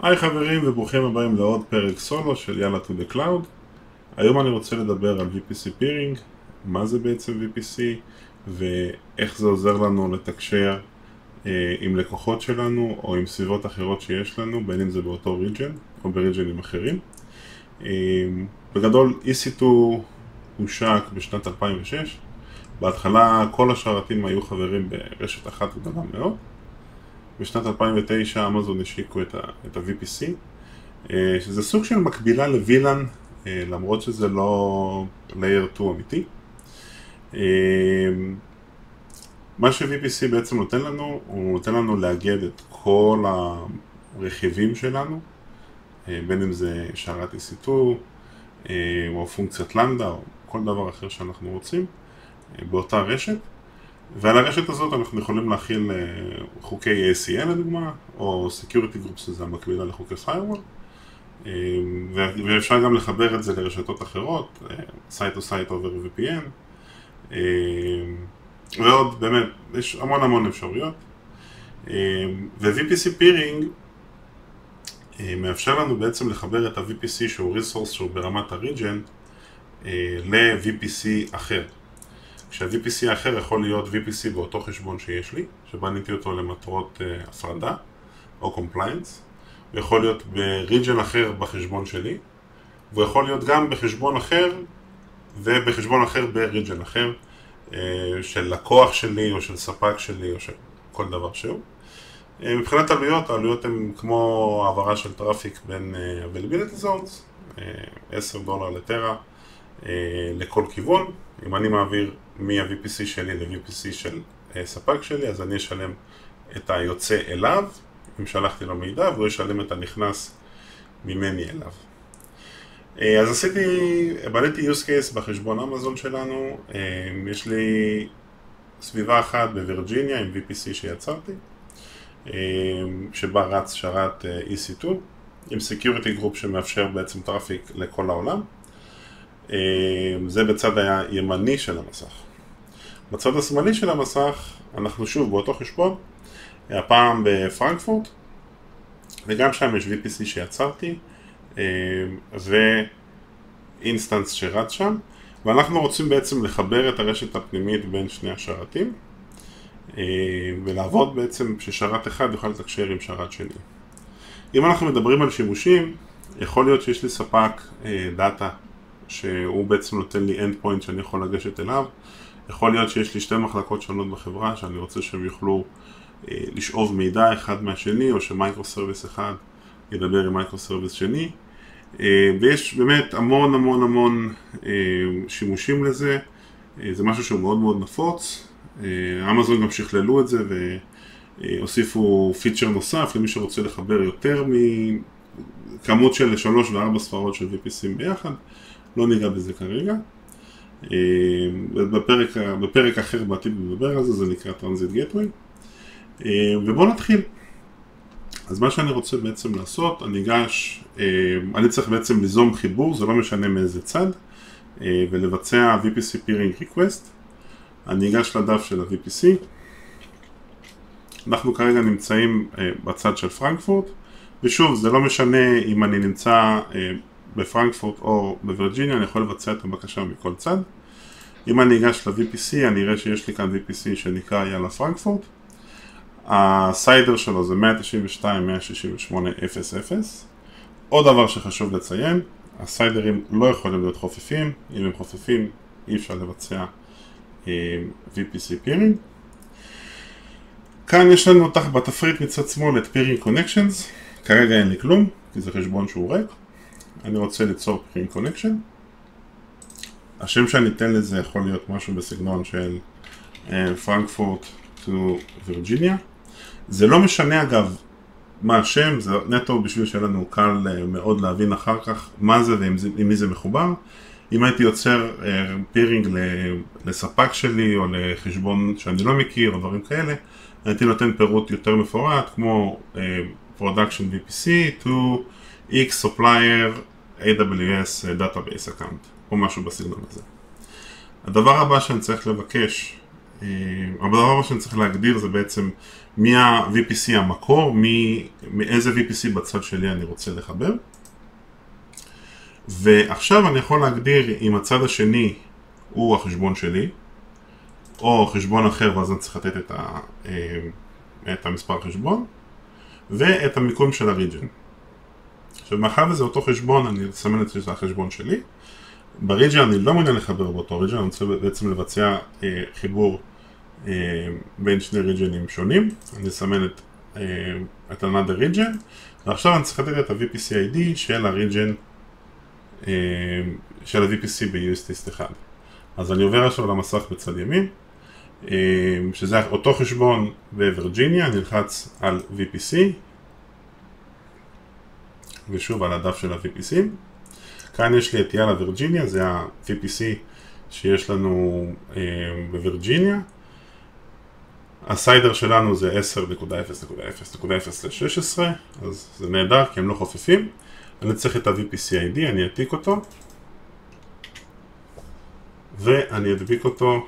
היי חברים וברוכים הבאים לעוד פרק סולו של יאללה to the cloud. היום אני רוצה לדבר על VPC Peering, מה זה בעצם VPC ואיך זה עוזר לנו לתקשר עם לקוחות שלנו או עם סביבות אחרות שיש לנו, בין אם זה באותו ריג'ן או בריג'נים אחרים. בגדול EC2 הושק בשנת 2006, בהתחלה כל השרתים היו חברים ברשת אחת גדולה מאוד. בשנת 2009 אמזון השיקו את ה-VPC, שזה סוג של מקבילה לווילן, למרות שזה לא Layer 2 אמיתי. מה ש-VPC בעצם נותן לנו, הוא נותן לנו לאגד את כל הרכיבים שלנו, בין אם זה שרת EC2, או פונקציית למדה, או כל דבר אחר שאנחנו רוצים, באותה רשת. ועל הרשת הזאת אנחנו יכולים להכיל חוקי ACL לדוגמה, או Security Groups, שזה המקבילה לחוקי Firewall, ואפשר גם לחבר את זה לרשתות אחרות, Site to Site over VPN, ועוד באמת, יש המון אפשרויות. ו-VPC Peering מאפשר לנו בעצם לחבר את ה-VPC שהוא Resource שהוא ברמת ה-Region ל-VPC אחר. כשה-VPC האחר יכול להיות VPC באותו חשבון שיש לי, שבניתי אותו למטרות הפרדה או compliance, ויכול להיות בריג'ן אחר בחשבון שלי, ויכול להיות גם בחשבון אחר ובחשבון אחר בריג'ן אחר, של לקוח שלי או של ספק שלי או של כל דבר שהוא. מבחינת עלויות, העלויות הן כמו העברה של טראפיק בין availability zones, $10 לטרה לכל כיוון. אם אני מעביר מה-VPC שלי ל-VPC של ספק שלי, אז אני אשלם את היוצא אליו, אם שלחתי לו מידע, והוא ישלם את הנכנס ממני אליו. אז בניתי use case בחשבון אמזון שלנו. יש לי סביבה אחת בווירג'יניה עם VPC שיצרתי, שבה רץ שרת EC2, עם Security Group שמאפשר בעצם טראפיק לכל העולם. זה בצד הימני של המסך. בצד השמאלי של המסך אנחנו שוב באותו חשבון, הפעם בפרנקפורט, וגם שם יש VPC שיצרתי ואינסטנס שרץ שם, ואנחנו רוצים בעצם לחבר את הרשת הפנימית בין שני השרתים ולעבוד בעצם ששרת אחד יוכל לתקשר עם שרת שני. אם אנחנו מדברים על שימושים, יכול להיות שיש לי ספק דאטה שהוא בעצם נותן לי end point שאני יכול לגשת אליו. יכול להיות שיש לי שתי מחלקות שונות בחברה שאני רוצה שהם יוכלו לשאוב מידע אחד מהשני, או שמייקרו סרוויס אחד ידבר עם מייקרו סרוויס שני. ויש באמת המון שימושים לזה. זה משהו שהוא מאוד נפוץ. אמזון גם שכללו את זה והוסיפו פיצ'ר נוסף למי שרוצה לחבר יותר מכמות של 3 ו4 ספרות של VPC ביחד. לא ניגע בזה כרגע. בפרק אחר בעתיד נדבר על זה, זה נקרא Transit Gateway. ובואו נתחיל. אז מה שאני רוצה בעצם לעשות, אני צריך בעצם ליזום חיבור, זה לא משנה מאיזה צד, ולבצע VPC Peering Request. אני אגש לדף של ה-VPC. אנחנו כרגע נמצאים בצד של פרנקפורט, ושוב, זה לא משנה אם אני נמצא בפרנקפורט או בווירג'יניה, אני יכול לבצע את הבקשה מכל צד. אם אני אגש ל-VPC, אני אראה שיש לי כאן VPC שנקרא יאללה פרנקפורט. הסיידר שלו זה 192.168.0.0. עוד דבר שחשוב לציין, הסיידרים לא יכולים להיות חופפים. אם הם חופפים, אי אפשר לבצע VPC Peering. כאן יש לנו בתפריט מצד שמאל את Peering Connections. כרגע אין לי כלום, כי זה חשבון שהוא ריק. אני רוצה ליצור Peering Connection. השם שאני אתן לזה יכול להיות משהו בסגנון של פרנקפורט to וירג'יניה. זה לא משנה אגב מה השם, זה נטו בשביל שיהיה לנו קל מאוד להבין אחר כך מה זה ועם מי זה מחובר. אם הייתי יוצר Peering לספק שלי או לחשבון שאני לא מכיר או דברים כאלה, הייתי נותן פירוט יותר מפורט כמו Production VPC to X Supplier AWS Database Account או משהו בסגנון הזה. הדבר הבא שאני צריך לבקש הדבר הבא שאני צריך להגדיר זה בעצם מי ה-VPC המקור, מאיזה VPC בצד שלי אני רוצה לחבר. ועכשיו אני יכול להגדיר אם הצד השני הוא החשבון שלי, או חשבון אחר, ואז אני צריך לתת את המספר חשבון, ואת המיקום של הריג'ן. עכשיו, מאחר וזה אותו חשבון, אני אסמן את זה החשבון שלי. בריג'ן אני לא מעוניין לחבר באותו ריג'ן, אני רוצה בעצם לבצע חיבור בין שני ריג'נים שונים. אני אסמן את another region, ועכשיו אני צריך לתת את ה-VPC ID של הריג'ן, של ה-VPC ב-USTist 1. אז אני עובר עכשיו למסך בצד ימין, שזה אותו חשבון בווירג'יניה, אני נלחץ על VPC, ושוב על הדף של ה-VPC. כאן יש לי את יאללה וירג'יניה, זה ה-VPC שיש לנו בווירג'יניה. הסיידר שלנו זה 10.0.0.0/16, אז זה נהדר כי הם לא חופפים. אני צריך את ה-VPC ID, אני אעתיק אותו, ואני אדביק אותו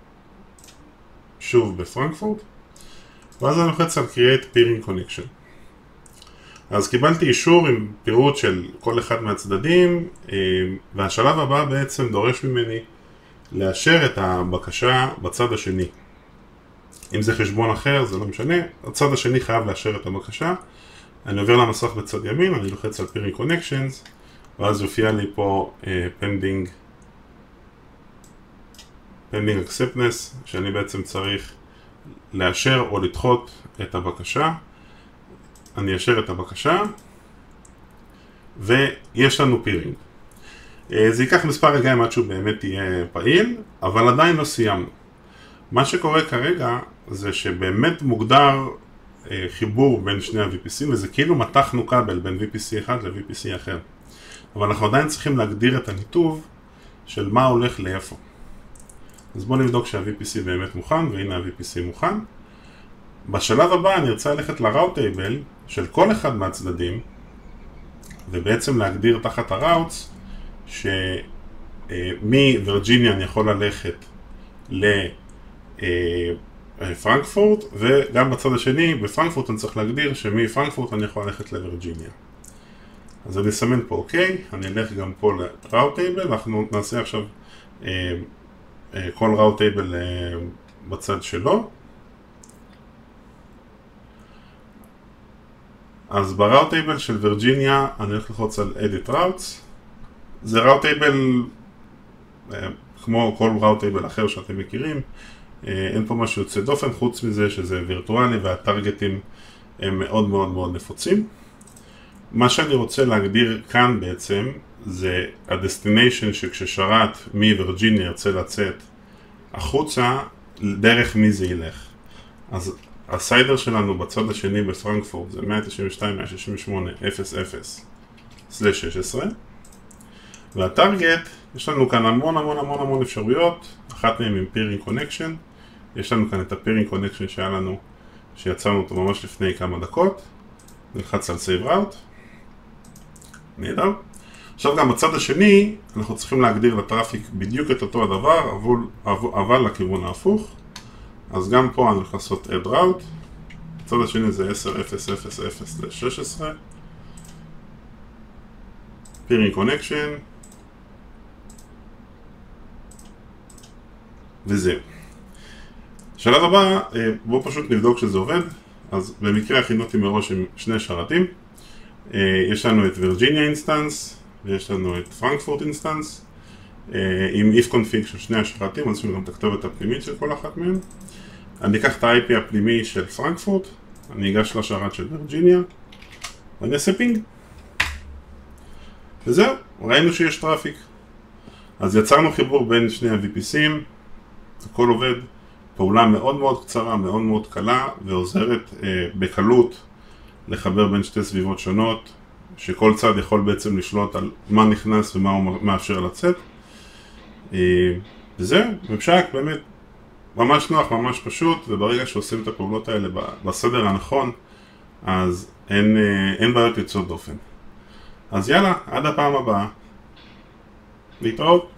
שוב בפרנקפורט, ואז אני לוחץ על Create Peering Connection. אז קיבלתי אישור עם פירוט של כל אחד מהצדדים, והשלב הבא בעצם דורש ממני לאשר את הבקשה בצד השני. אם זה חשבון אחר, זה לא משנה, הצד השני חייב לאשר את הבקשה. אני עובר למסך בצד ימין, אני לוחץ על Peering Connections, ואז יופיע לי פה Pending Acceptance, שאני בעצם צריך לאשר או לדחות את הבקשה. אני אשר את הבקשה, ויש לנו פירינג. זה ייקח מספר רגעים עד שהוא באמת יהיה פעיל, אבל עדיין לא סיימנו. מה שקורה כרגע זה שבאמת מוגדר חיבור בין שני ה-VPC, וזה כאילו מתחנו כבל בין VPC אחד ל-VPC אחר. אבל אנחנו עדיין צריכים להגדיר את הניתוב של מה הולך לאיפה. אז בואו נבדוק שה-VPC באמת מוכן, והנה ה-VPC מוכן. בשלב הבא אני ארצה ללכת ל-Route Table של כל אחד מהצדדים, ובעצם להגדיר תחת ה-Routes שמווירג'יניה אני יכול ללכת לפרנקפורט, וגם בצד השני, בפרנקפורט אני צריך להגדיר שמפרנקפורט אני יכול ללכת לווירג'יניה. אז אני אסמן פה אוקיי, אני אלך גם פה ל-Route Table, אנחנו נעשה עכשיו כל Route Table בצד שלו. אז ב-Route Table של וירג'יניה אני הולך ללחוץ על Edit Routes. זה Route Table כמו כל Route Table אחר שאתם מכירים. אין פה משהו יוצא דופן, חוץ מזה שזה וירטואלי והטרגטים הם מאוד מאוד מאוד נפוצים. מה שאני רוצה להגדיר כאן בעצם זה ה-destination שכששרת מווירג'יניה ירצה לצאת החוצה, דרך מי זה ילך. אז הסיידר שלנו בצד השני בפרנקפורט זה 192.168.00/16, והטרגט, יש לנו כאן המון אפשרויות, אחת מהן עם Peering Connection. יש לנו כאן את ה-Peering Connection שהיה לנו, שיצרנו אותו ממש לפני כמה דקות. נלחץ על Save Route. נהדר. עכשיו גם בצד השני, אנחנו צריכים להגדיר לטראפיק בדיוק את אותו הדבר, אבל לכיוון ההפוך. אז גם פה אני הולך לעשות Add Route. בצד השני זה 10.0.0.0/16. Peering Connection. וזהו. שלב הבא, בואו פשוט נבדוק שזה עובד. אז במקרה הכינותי מראש עם שני שרתים. יש לנו את וירג'יניה אינסטנס, ויש לנו את פרנקפורט אינסטנס, עם if config של שני השרתים, אז יש לנו גם את הכתובת הפנימית של כל אחת מהם. אני אקח את ה-IP הפנימי של פרנקפורט, אני אגש לשרת של וירג'יניה, ואני אעשה פינג. וזהו, ראינו שיש טראפיק. אז יצרנו חיבור בין שני ה-VPCים, הכל עובד, פעולה מאוד מאוד קצרה, מאוד מאוד קלה, ועוזרת בקלות לחבר בין שתי סביבות שונות, שכל צד יכול בעצם לשלוט על מה נכנס ומה הוא מאפשר לצאת. וזהו, ממשק באמת ממש נוח, ממש פשוט, וברגע שעושים את הפעולות האלה בסדר הנכון, אז אין בעיות יוצאות דופן. אז יאללה, עד הפעם הבאה. להתראות.